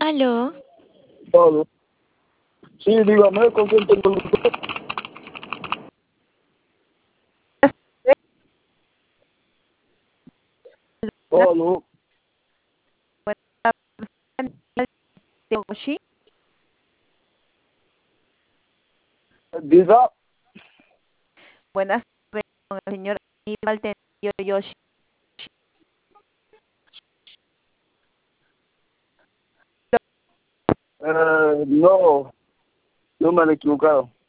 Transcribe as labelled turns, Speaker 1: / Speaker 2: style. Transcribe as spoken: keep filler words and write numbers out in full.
Speaker 1: Aló,
Speaker 2: Aló. Sí, dígame, ¿con quién tengo el gusto? Aló.
Speaker 1: Yoshi.
Speaker 2: Diga,
Speaker 1: Buenas tardes, con el señor Aníbal Tenyo Yoshi.
Speaker 2: eh, no, no me han equivocado.